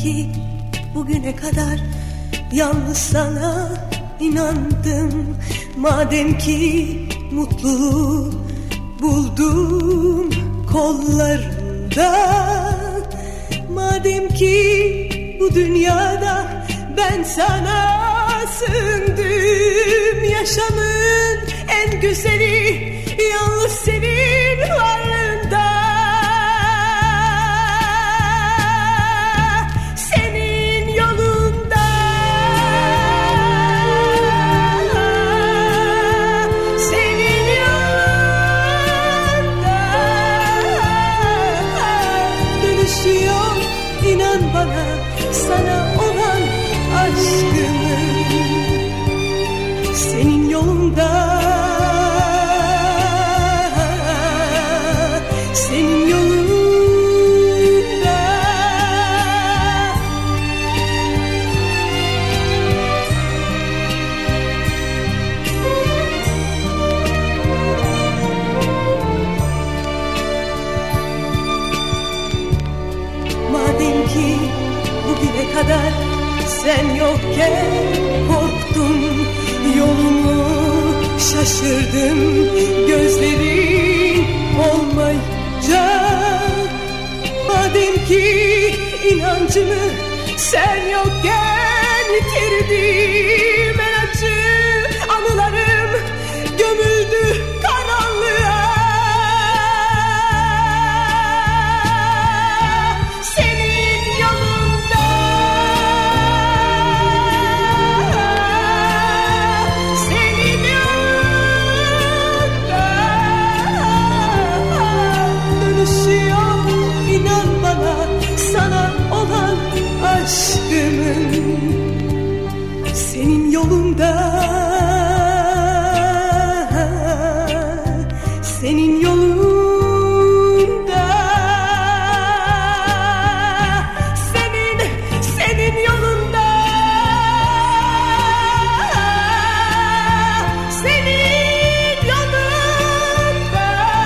ki bugüne kadar yalnız sana inandım. Madem ki mutluluğu buldum kollarında, madem ki bu dünyada ben sana sığındım. Yaşamın en güzeli yalnız senin varlığında. Senin yolunda, senin yolunda dönüşü yok, inan bana, sana olan aşkımın. Senin yolunda, senin yolunda. Madem ki bugüne kadar sen yokken korktum, yolumu şaşırdım, gözlerin olmayınca. Madem ki inancımı sen yokken yitirdim, en acı anılarım gömüldü karanlığa. Senin yolunda, senin yolunda dönüşü yok, inan bana, sana olan aşkımın. Senin yolunda, senin yolunda, senin yolunda, senin yolunda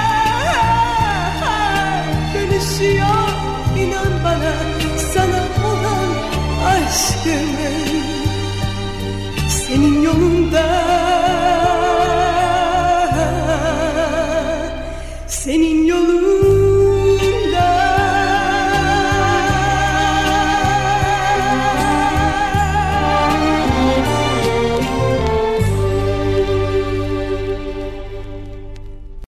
dönüşü yok, inan bana, sana olan aşkımın. Senin yolunda.